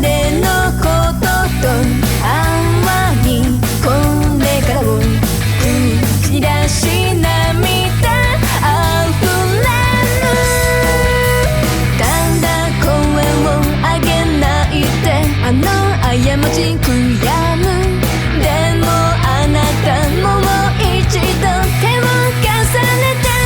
でのことと淡いこれからを口に出し涙あふれる。ただ声を上げないであの過ち悔やむ。でもあなたもう一度手を重ねて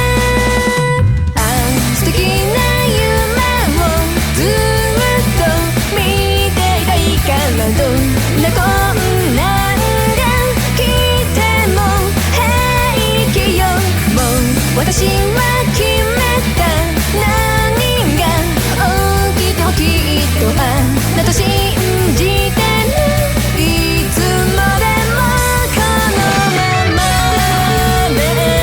素敵な夢をずっと見ていたいから。どんな困難が来ても平気よ。もう私は決めた。何が起きてもきっとあなた信じてる。いつまでもこのままで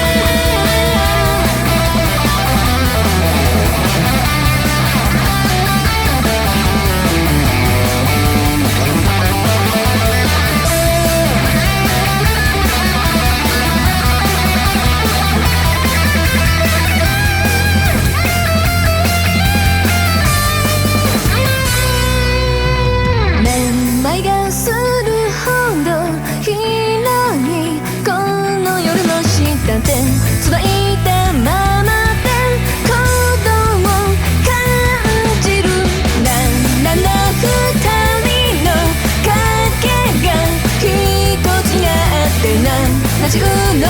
めまいがするほど広いこの夜の下で繋いだままで鼓動を感じる。なの二人の影が一つになってなじうの